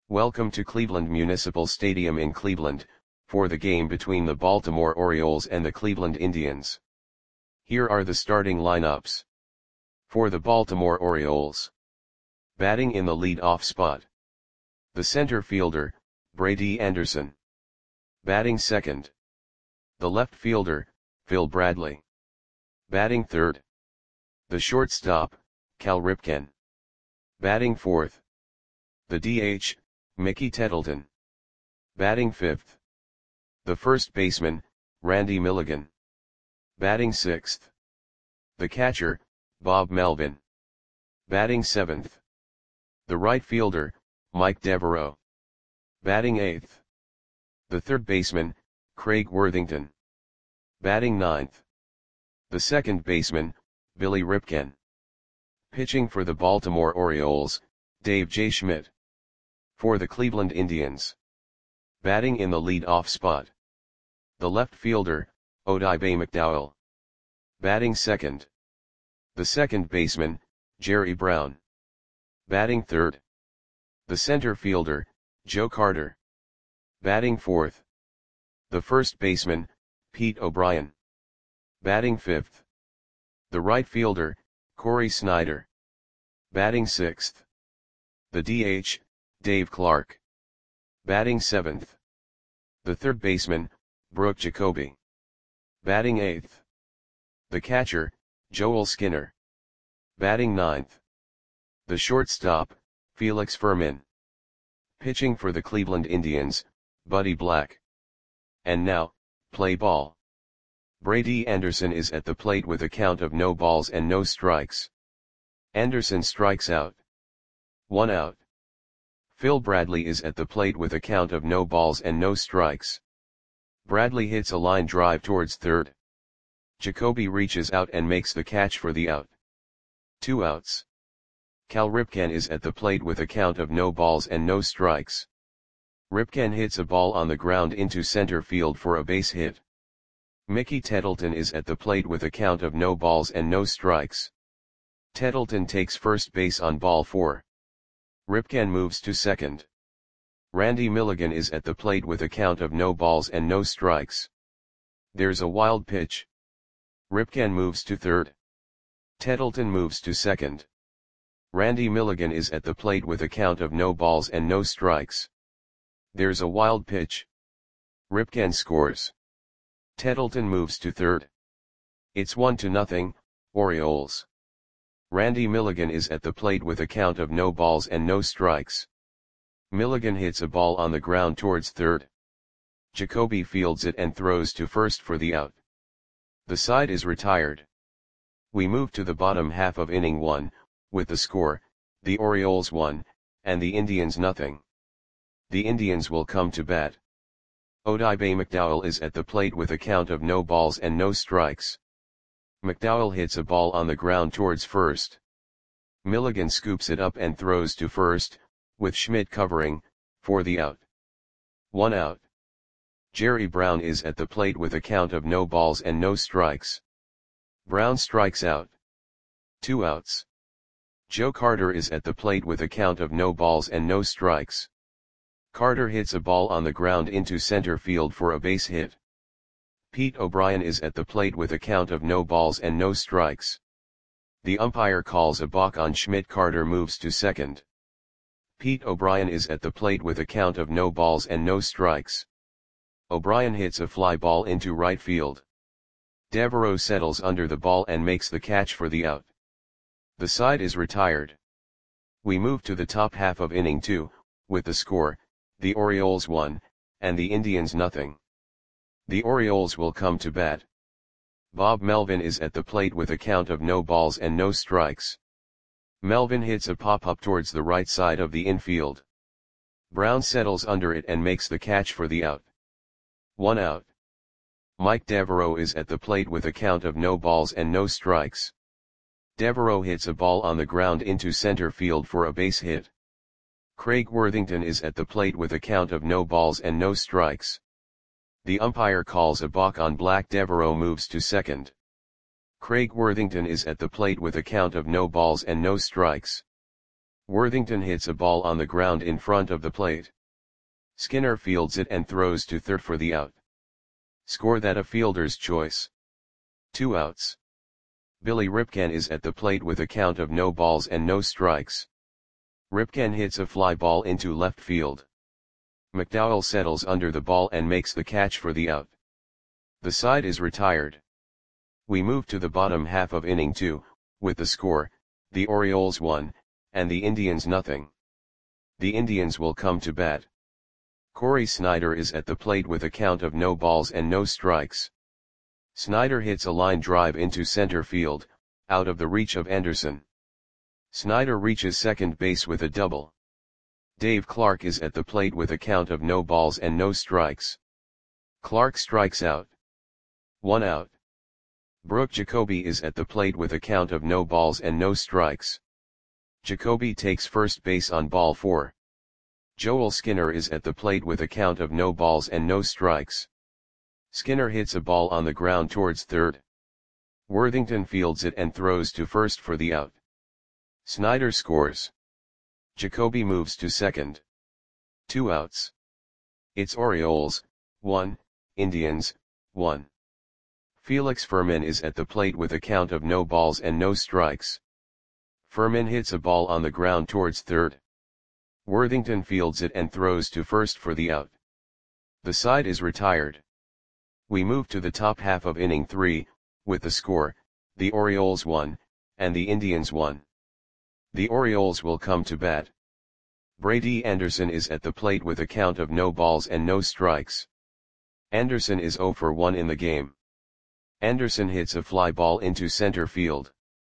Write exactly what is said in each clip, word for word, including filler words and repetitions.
Welcome to Cleveland Municipal Stadium in Cleveland, for the game between the Baltimore Orioles and the Cleveland Indians. Here are the starting lineups. For the Baltimore Orioles. Batting in the lead-off spot. The center fielder, Brady Anderson. Batting second. The left fielder, Phil Bradley. Batting third. The shortstop, Cal Ripken. Batting fourth. The D H, Mickey Tettleton. Batting fifth. The first baseman, Randy Milligan. Batting sixth. The catcher, Bob Melvin. Batting seventh. The right fielder, Mike Devereaux. Batting eighth. The third baseman, Craig Worthington. Batting ninth. The second baseman, Billy Ripken. Pitching for the Baltimore Orioles, Dave J. Schmidt. For the Cleveland Indians. Batting in the lead-off spot. The left fielder, Odibe McDowell. Batting second. The second baseman, Jerry Brown. Batting third. The center fielder, Joe Carter. Batting fourth. The first baseman, Pete O'Brien. Batting fifth. The right fielder, Corey Snyder. Batting sixth. The D H, Dave Clark. Batting seventh. The third baseman, Brooke Jacoby. Batting eighth. The catcher, Joel Skinner. Batting ninth. The shortstop, Felix Fermin. Pitching for the Cleveland Indians, Buddy Black. And now, play ball. Brady Anderson is at the plate with a count of no balls and no strikes. Anderson strikes out. One out. Phil Bradley is at the plate with a count of no balls and no strikes. Bradley hits a line drive towards third. Jacoby reaches out and makes the catch for the out. Two outs. Cal Ripken is at the plate with a count of no balls and no strikes. Ripken hits a ball on the ground into center field for a base hit. Mickey Tettleton is at the plate with a count of no balls and no strikes. Tettleton takes first base on ball four. Ripken moves to second. Randy Milligan is at the plate with a count of no balls and no strikes. There's a wild pitch. Ripken moves to third. Tettleton moves to second. Randy Milligan is at the plate with a count of no balls and no strikes. There's a wild pitch. Ripken scores. Tettleton moves to third. It's one to nothing, Orioles. Randy Milligan is at the plate with a count of no balls and no strikes. Milligan hits a ball on the ground towards third. Jacoby fields it and throws to first for the out. The side is retired. We move to the bottom half of inning one, with the score, the Orioles one, and the Indians nothing. The Indians will come to bat. Odibe McDowell is at the plate with a count of no balls and no strikes. McDowell hits a ball on the ground towards first. Milligan scoops it up and throws to first, with Schmidt covering, for the out. One out. Jerry Brown is at the plate with a count of no balls and no strikes. Brown strikes out. Two outs. Joe Carter is at the plate with a count of no balls and no strikes. Carter hits a ball on the ground into center field for a base hit. Pete O'Brien is at the plate with a count of no balls and no strikes. The umpire calls a balk on Schmidt. Carter moves to second. Pete O'Brien is at the plate with a count of no balls and no strikes. O'Brien hits a fly ball into right field. Devereaux settles under the ball and makes the catch for the out. The side is retired. We move to the top half of inning two, with the score, the Orioles one, and the Indians nothing. The Orioles will come to bat. Bob Melvin is at the plate with a count of no balls and no strikes. Melvin hits a pop-up towards the right side of the infield. Brown settles under it and makes the catch for the out. One out. Mike Devereaux is at the plate with a count of no balls and no strikes. Devereaux hits a ball on the ground into center field for a base hit. Craig Worthington is at the plate with a count of no balls and no strikes. The umpire calls a balk on Black. Devereaux moves to second. Craig Worthington is at the plate with a count of no balls and no strikes. Worthington hits a ball on the ground in front of the plate. Skinner fields it and throws to third for the out. Score that a fielder's choice. Two outs. Billy Ripken is at the plate with a count of no balls and no strikes. Ripken hits a fly ball into left field. McDowell settles under the ball and makes the catch for the out. The side is retired. We move to the bottom half of inning two, with the score, the Orioles one, and the Indians nothing. The Indians will come to bat. Corey Snyder is at the plate with a count of no balls and no strikes. Snyder hits a line drive into center field, out of the reach of Anderson. Snyder reaches second base with a double. Dave Clark is at the plate with a count of no balls and no strikes. Clark strikes out. One out. Brooke Jacoby is at the plate with a count of no balls and no strikes. Jacoby takes first base on ball four. Joel Skinner is at the plate with a count of no balls and no strikes. Skinner hits a ball on the ground towards third. Worthington fields it and throws to first for the out. Snyder scores. Jacoby moves to second. Two outs. It's Orioles, one, Indians, one. Felix Fermin is at the plate with a count of no balls and no strikes. Fermin hits a ball on the ground towards third. Worthington fields it and throws to first for the out. The side is retired. We move to the top half of inning three, with the score, the Orioles one, and the Indians one. The Orioles will come to bat. Brady Anderson is at the plate with a count of no balls and no strikes. Anderson is oh for one in the game. Anderson hits a fly ball into center field.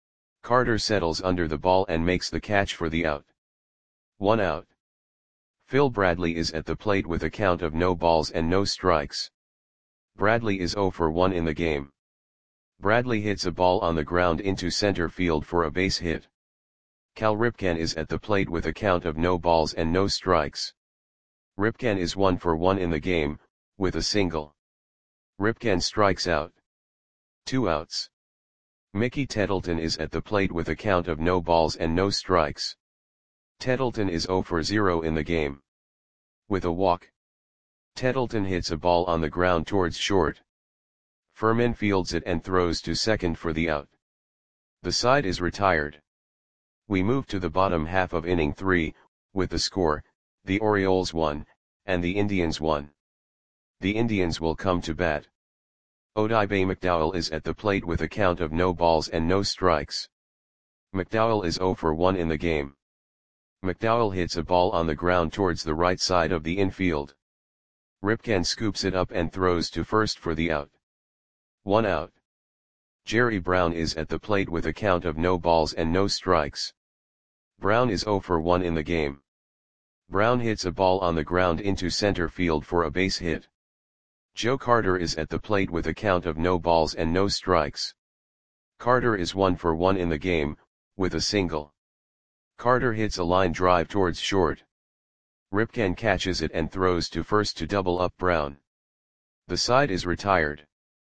Carter settles under the ball and makes the catch for the out. One out. Phil Bradley is at the plate with a count of no balls and no strikes. Bradley is oh for one in the game. Bradley hits a ball on the ground into center field for a base hit. Cal Ripken is at the plate with a count of no balls and no strikes. Ripken is one for one in the game, with a single. Ripken strikes out. Two outs. Mickey Tettleton is at the plate with a count of no balls and no strikes. Tettleton is oh for zero in the game. With a walk. Tettleton hits a ball on the ground towards short. Fermin fields it and throws to second for the out. The side is retired. We move to the bottom half of inning three, with the score, the Orioles one, and the Indians one. The Indians will come to bat. Odibe McDowell is at the plate with a count of no balls and no strikes. McDowell is oh for one in the game. McDowell hits a ball on the ground towards the right side of the infield. Ripken scoops it up and throws to first for the out. One out. Jerry Brown is at the plate with a count of no balls and no strikes. Brown is oh for one in the game. Brown hits a ball on the ground into center field for a base hit. Joe Carter is at the plate with a count of no balls and no strikes. Carter is one for one in the game, with a single. Carter hits a line drive towards short. Ripken catches it and throws to first to double up Brown. The side is retired.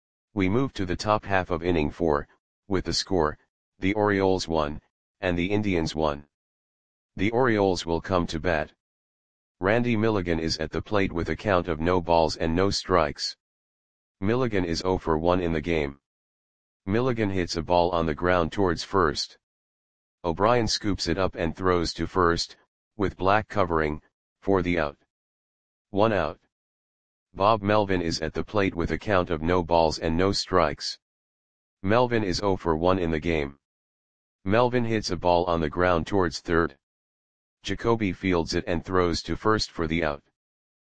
We move to the top half of inning four, with the score, the Orioles one, and the Indians one. The Orioles will come to bat. Randy Milligan is at the plate with a count of no balls and no strikes. Milligan is oh for one in the game. Milligan hits a ball on the ground towards first. O'Brien scoops it up and throws to first, with Black covering, for the out. One out. Bob Melvin is at the plate with a count of no balls and no strikes. Melvin is oh for one in the game. Melvin hits a ball on the ground towards third. Jacoby fields it and throws to first for the out.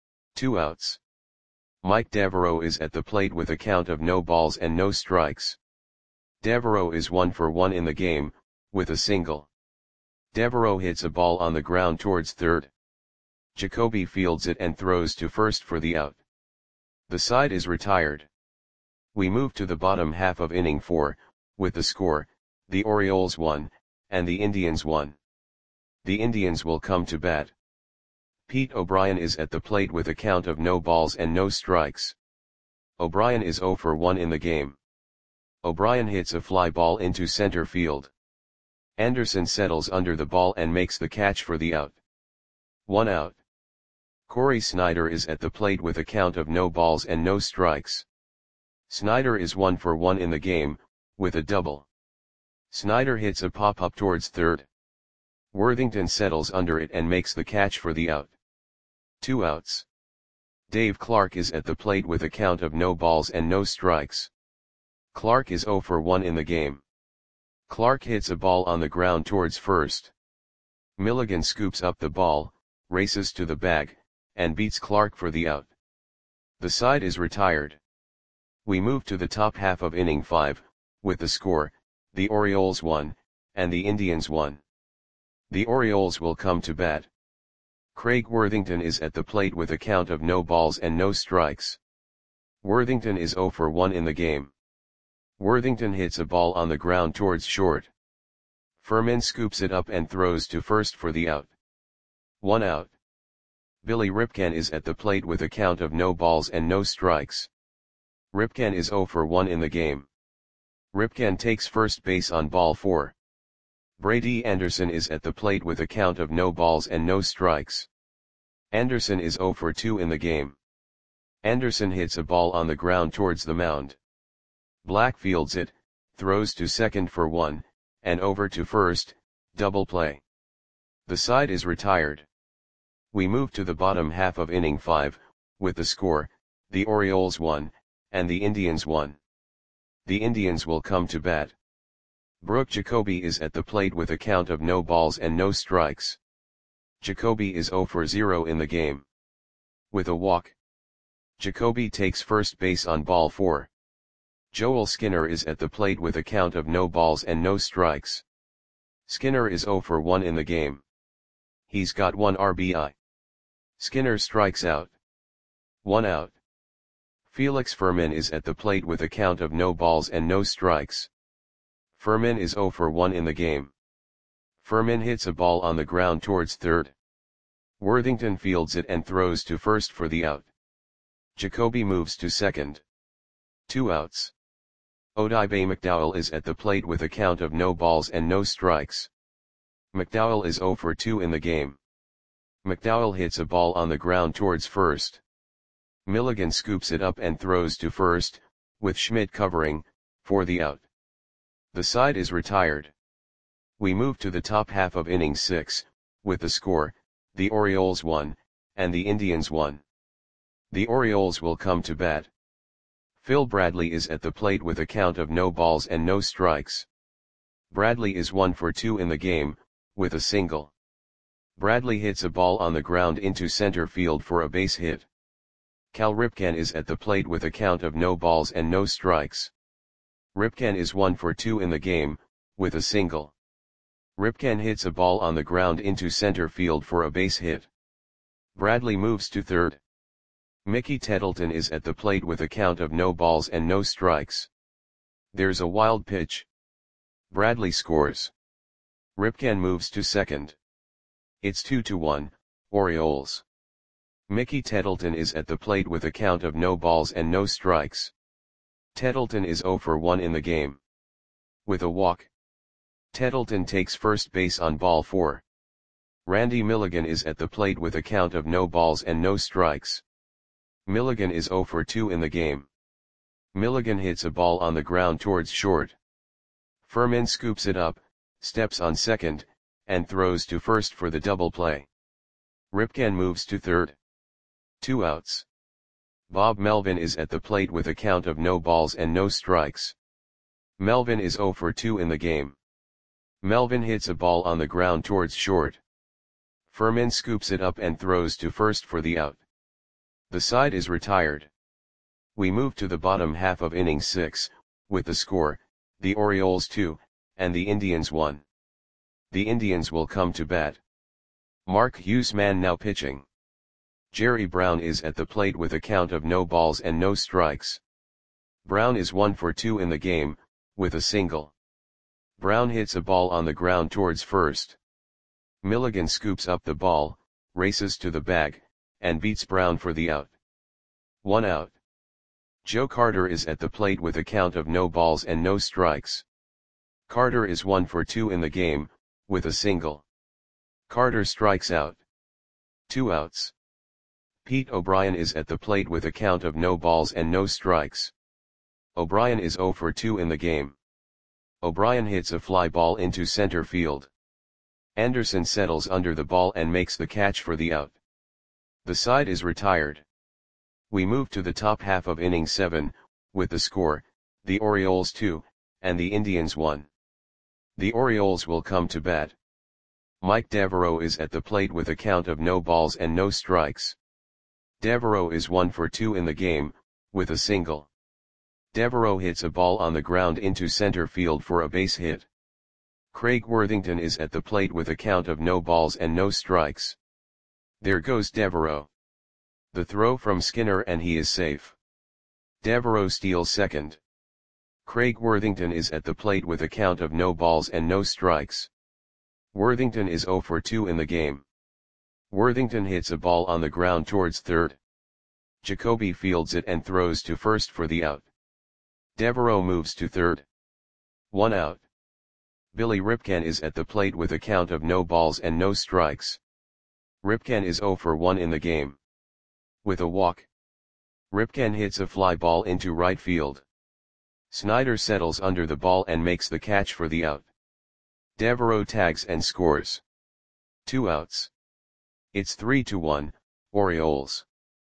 Two outs. Mike Devereaux is at the plate with a count of no balls and no strikes. Devereaux is one for one in the game, with a single. Devereaux hits a ball on the ground towards third. Jacoby fields it and throws to first for the out. The side is retired. We move to the bottom half of inning four, with the score, the Orioles one, and the Indians one. The Indians will come to bat. Pete O'Brien is at the plate with a count of no balls and no strikes. O'Brien is oh for one in the game. O'Brien hits a fly ball into center field. Anderson settles under the ball and makes the catch for the out. One out. Corey Snyder is at the plate with a count of no balls and no strikes. Snyder is one for one in the game, with a double. Snyder hits a pop-up towards third. Worthington settles under it and makes the catch for the out. Two outs. Dave Clark is at the plate with a count of no balls and no strikes. Clark is zero for one in the game. Clark hits a ball on the ground towards first. Milligan scoops up the ball, races to the bag, and beats Clark for the out. The side is retired. We move to the top half of inning five, with the score, the Orioles won, and the Indians won. The Orioles will come to bat. Craig Worthington is at the plate with a count of no balls and no strikes. Worthington is zero for one in the game. Worthington hits a ball on the ground towards short. Furman scoops it up and throws to first for the out. One out. Billy Ripken is at the plate with a count of no balls and no strikes. Ripken is zero for one in the game. Ripken takes first base on ball four. Brady Anderson is at the plate with a count of no balls and no strikes. Anderson is zero for two in the game. Anderson hits a ball on the ground towards the mound. Black fields it, throws to second for one, and over to first, double play. The side is retired. We move to the bottom half of inning five, with the score, the Orioles won, and the Indians won. The Indians will come to bat. Brooke Jacoby is at the plate with a count of no balls and no strikes. Jacoby is zero for zero in the game. With a walk. Jacoby takes first base on ball four. Joel Skinner is at the plate with a count of no balls and no strikes. Skinner is zero for one in the game. He's got one R B I. Skinner strikes out. One out. Felix Furman is at the plate with a count of no balls and no strikes. Furman is zero for one in the game. Furman hits a ball on the ground towards third. Worthington fields it and throws to first for the out. Jacoby moves to second. Two outs. Odibe McDowell is at the plate with a count of no balls and no strikes. McDowell is zero for two in the game. McDowell hits a ball on the ground towards first. Milligan scoops it up and throws to first, with Schmidt covering, for the out. The side is retired. We move to the top half of inning six, with the score, the Orioles won, and the Indians won. The Orioles will come to bat. Phil Bradley is at the plate with a count of no balls and no strikes. Bradley is one for two in the game, with a single. Bradley hits a ball on the ground into center field for a base hit. Cal Ripken is at the plate with a count of no balls and no strikes. Ripken is one for two in the game, with a single. Ripken hits a ball on the ground into center field for a base hit. Bradley moves to third. Mickey Tettleton is at the plate with a count of no balls and no strikes. There's a wild pitch. Bradley scores. Ripken moves to second. It's two to one, Orioles. Mickey Tettleton is at the plate with a count of no balls and no strikes. Tettleton is zero for one in the game. With a walk. Tettleton takes first base on ball four. Randy Milligan is at the plate with a count of no balls and no strikes. Milligan is zero for two in the game. Milligan hits a ball on the ground towards short. Furman scoops it up, steps on second, and throws to first for the double play. Ripken moves to third. Two outs. Bob Melvin is at the plate with a count of no balls and no strikes. Melvin is zero for two in the game. Melvin hits a ball on the ground towards short. Furman scoops it up and throws to first for the out. The side is retired. We move to the bottom half of inning six, with the score, the Orioles two, and the Indians one. The Indians will come to bat. Mark Huseman now pitching. Jerry Brown is at the plate with a count of no balls and no strikes. Brown is one for two in the game, with a single. Brown hits a ball on the ground towards first. Milligan scoops up the ball, races to the bag, and beats Brown for the out. One out. Joe Carter is at the plate with a count of no balls and no strikes. Carter is one for two in the game, with a single. Carter strikes out. Two outs. Pete O'Brien is at the plate with a count of no balls and no strikes. O'Brien is zero for two in the game. O'Brien hits a fly ball into center field. Anderson settles under the ball and makes the catch for the out. The side is retired. We move to the top half of inning seven, with the score, the Orioles two, and the Indians one. The Orioles will come to bat. Mike Devereaux is at the plate with a count of no balls and no strikes. Devereaux is one for two in the game, with a single. Devereaux hits a ball on the ground into center field for a base hit. Craig Worthington is at the plate with a count of no balls and no strikes. There goes Devereaux. The throw from Skinner and he is safe. Devereaux steals second. Craig Worthington is at the plate with a count of no balls and no strikes. Worthington is zero for two in the game. Worthington hits a ball on the ground towards third. Jacoby fields it and throws to first for the out. Devereaux moves to third. One out. Billy Ripken is at the plate with a count of no balls and no strikes. Ripken is zero for one in the game. With a walk. Ripken hits a fly ball into right field. Snyder settles under the ball and makes the catch for the out. Devereaux tags and scores. Two outs. It's three to one, Orioles.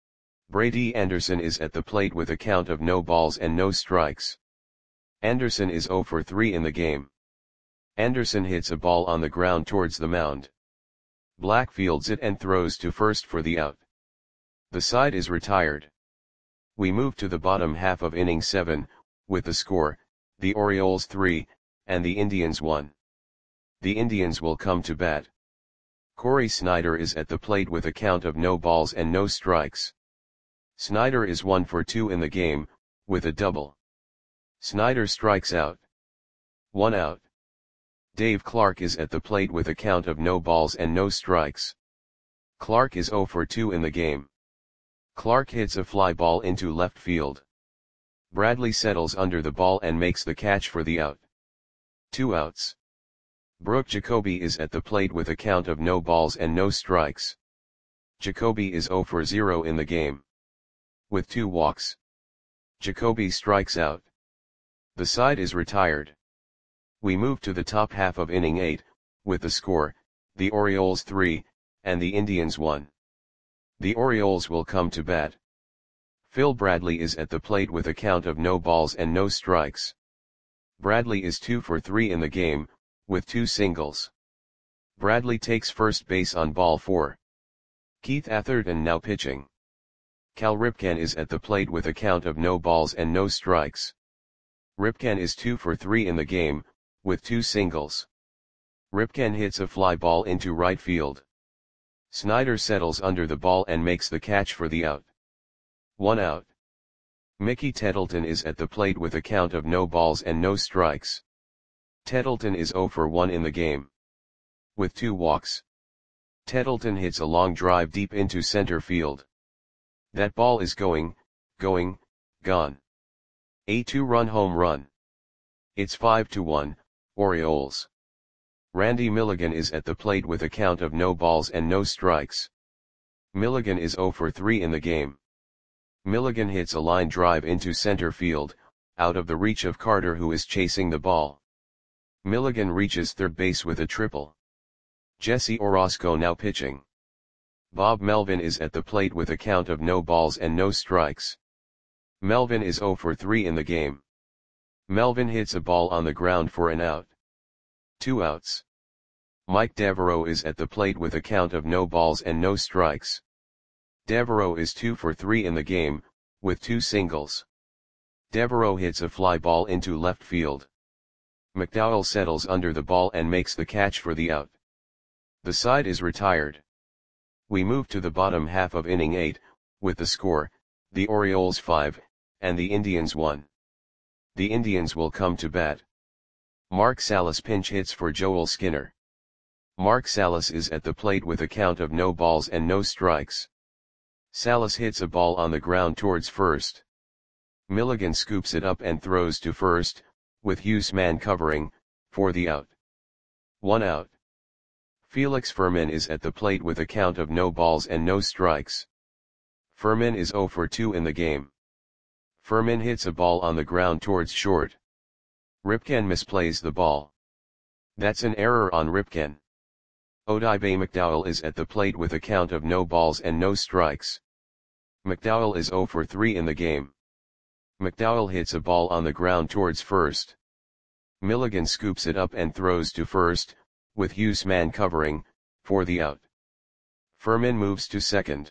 Brady Anderson is at the plate with a count of no balls and no strikes. Anderson is zero for three in the game. Anderson hits a ball on the ground towards the mound. Black fields it and throws to first for the out. The side is retired. We move to the bottom half of inning seven, with the score, the Orioles three, and the Indians one. The Indians will come to bat. Corey Snyder is at the plate with a count of no balls and no strikes. Snyder is one for two in the game, with a double. Snyder strikes out. One out. Dave Clark is at the plate with a count of no balls and no strikes. Clark is zero for two in the game. Clark hits a fly ball into left field. Bradley settles under the ball and makes the catch for the out. Two outs. Brooke Jacoby is at the plate with a count of no balls and no strikes. Jacoby is zero for zero in the game. With two walks. Jacoby strikes out. The side is retired. We move to the top half of inning eight, with the score, the Orioles three, and the Indians one. The Orioles will come to bat. Phil Bradley is at the plate with a count of no balls and no strikes. Bradley is two for three in the game, with two singles. Bradley takes first base on ball four. Keith Atherton now pitching. Cal Ripken is at the plate with a count of no balls and no strikes. Ripken is two for three in the game, with two singles. Ripken hits a fly ball into right field. Snyder settles under the ball and makes the catch for the out. One out. Mickey Tettleton is at the plate with a count of no balls and no strikes. Tettleton is zero for one in the game. With two walks. Tettleton hits a long drive deep into center field. That ball is going, going, gone. A two-run home run. It's five to one, Orioles. Randy Milligan is at the plate with a count of no balls and no strikes. Milligan is zero for three in the game. Milligan hits a line drive into center field, out of the reach of Carter who is chasing the ball. Milligan reaches third base with a triple. Jesse Orosco now pitching. Bob Melvin is at the plate with a count of no balls and no strikes. Melvin is zero for three in the game. Melvin hits a ball on the ground for an out. Two outs. Mike Devereaux is at the plate with a count of no balls and no strikes. Devereaux is two for three in the game, with two singles. Devereaux hits a fly ball into left field. McDowell settles under the ball and makes the catch for the out. The side is retired. We move to the bottom half of inning eight, with the score, the Orioles five, and the Indians one. The Indians will come to bat. Mark Salas pinch hits for Joel Skinner. Mark Salas is at the plate with a count of no balls and no strikes. Salas hits a ball on the ground towards first. Milligan scoops it up and throws to first, with Hughes man covering, for the out. One out. Felix Fermin is at the plate with a count of no balls and no strikes. Fermin is zero for two in the game. Fermin hits a ball on the ground towards short. Ripken misplays the ball. That's an error on Ripken. Odibe McDowell is at the plate with a count of no balls and no strikes. McDowell is zero for three in the game. McDowell hits a ball on the ground towards first. Milligan scoops it up and throws to first, with Huseman covering, for the out. Fermin moves to second.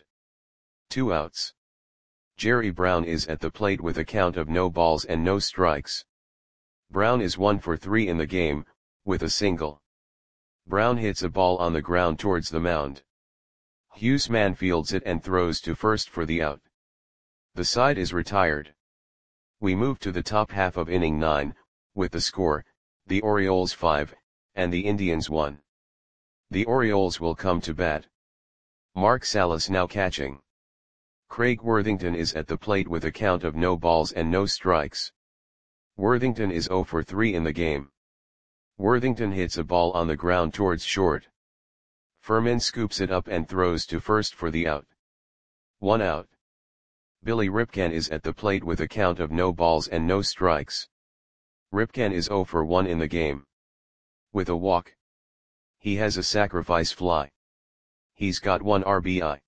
Two outs. Jerry Brown is at the plate with a count of no balls and no strikes. Brown is one for three in the game, with a single. Brown hits a ball on the ground towards the mound. Huseman fields it and throws to first for the out. The side is retired. We move to the top half of inning nine, with the score, the Orioles five, and the Indians one. The Orioles will come to bat. Mark Salas now catching. Craig Worthington is at the plate with a count of no balls and no strikes. Worthington is zero for three in the game. Worthington hits a ball on the ground towards short. Fermin scoops it up and throws to first for the out. One out. Billy Ripken is at the plate with a count of no balls and no strikes. Ripken is zero for one in the game. With a walk. He has a sacrifice fly. He's got one R B I.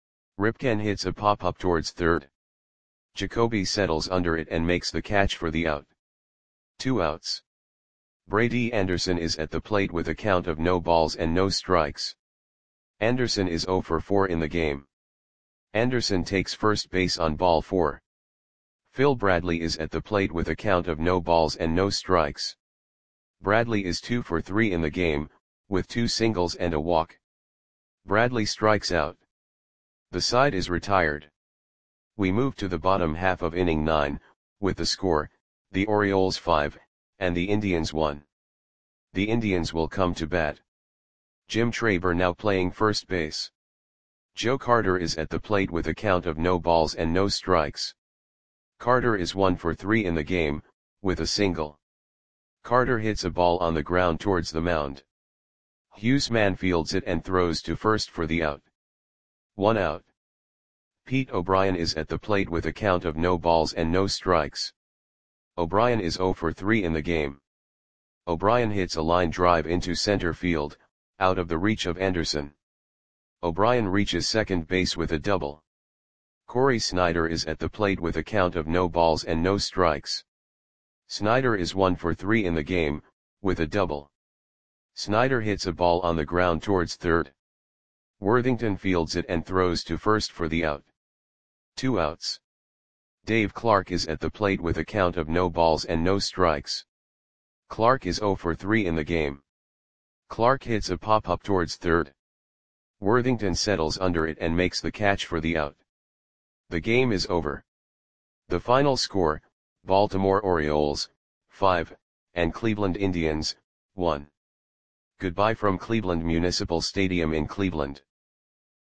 Ripken hits a pop-up towards third. Jacoby settles under it and makes the catch for the out. Two outs. Brady Anderson is at the plate with a count of no balls and no strikes. Anderson is zero for four in the game. Anderson takes first base on ball four. Phil Bradley is at the plate with a count of no balls and no strikes. Bradley is two for three in the game, with two singles and a walk. Bradley strikes out. The side is retired. We move to the bottom half of inning nine, with the score, the Orioles five, and the Indians one. The Indians will come to bat. Jim Traber now playing first base. Joe Carter is at the plate with a count of no balls and no strikes. Carter is one for three in the game, with a single. Carter hits a ball on the ground towards the mound. Huseman fields it and throws to first for the out. One out. Pete O'Brien is at the plate with a count of no balls and no strikes. O'Brien is zero for three in the game. O'Brien hits a line drive into center field, out of the reach of Anderson. O'Brien reaches second base with a double. Corey Snyder is at the plate with a count of no balls and no strikes. Snyder is one for three in the game, with a double. Snyder hits a ball on the ground towards third. Worthington fields it and throws to first for the out. Two outs. Dave Clark is at the plate with a count of no balls and no strikes. Clark is zero for three in the game. Clark hits a pop-up towards third. Worthington settles under it and makes the catch for the out. The game is over. The final score, Baltimore Orioles, five, and Cleveland Indians, one. Goodbye from Cleveland Municipal Stadium in Cleveland.